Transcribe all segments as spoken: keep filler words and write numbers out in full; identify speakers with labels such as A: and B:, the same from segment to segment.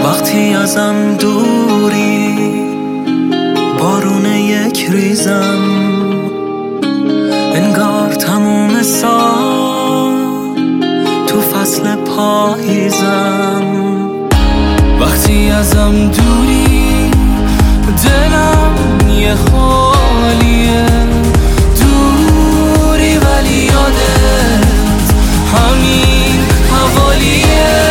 A: وقتی ازم دوری، بارون یک ریزم، انگار تموم سال تو فصل پاییزم. وقتی ازم دوری، دلم یه حالیه، دوری ولی یادت همین حوالیه.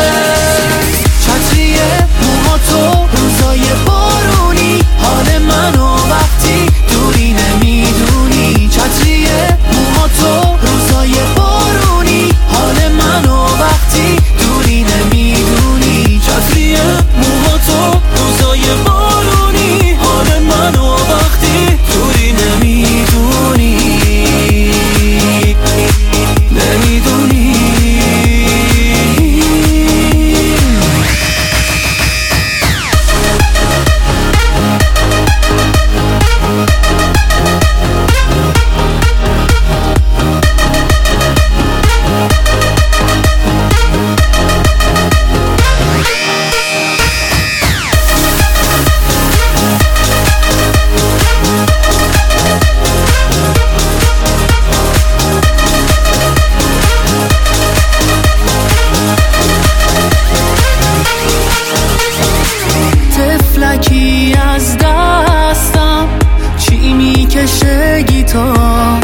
A: چتریه موها تو روزای بارونی، حال منو وقتی دوری نمیدونی. چتریه موها تو روزای بارونی، حال منو وقتی دوری نمیدونی. چتریه موها تو روزای بارونی، حال منو وقتی دوری نمیدونی. نمیدونی. تفلکی از دستم چی میکشه گیتار،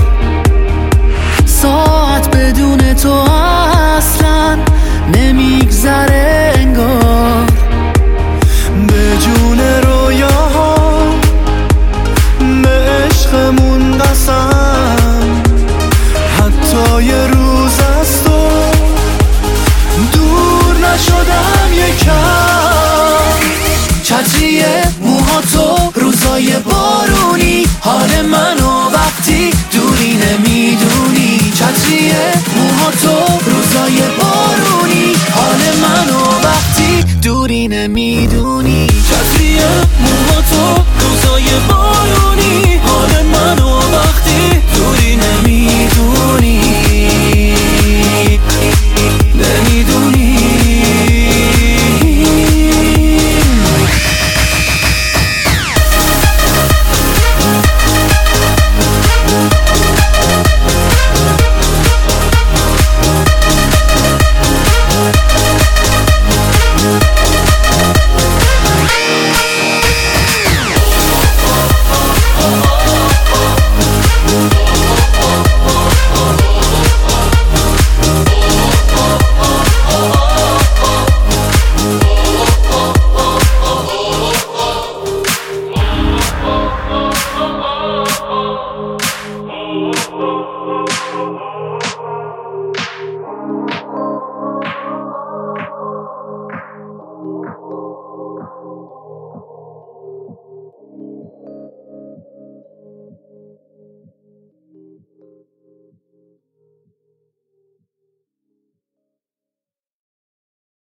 A: ساعت بدون تو اصلا نمیگذره انگار. به جون رویاها به عشقمون قسم، حتی یه روز از تو دور نشدم یکم. چتریه موها تو روزای بارونی، حال منو وقتی دوری نمیدونی. چتریه موها تو روزای بارونی، حال منو وقتی دوری نمیدونی. چتریه موها تو روزای بارونی، حال منو وقتی دوری نمیدونی. نمیدونی. Oh,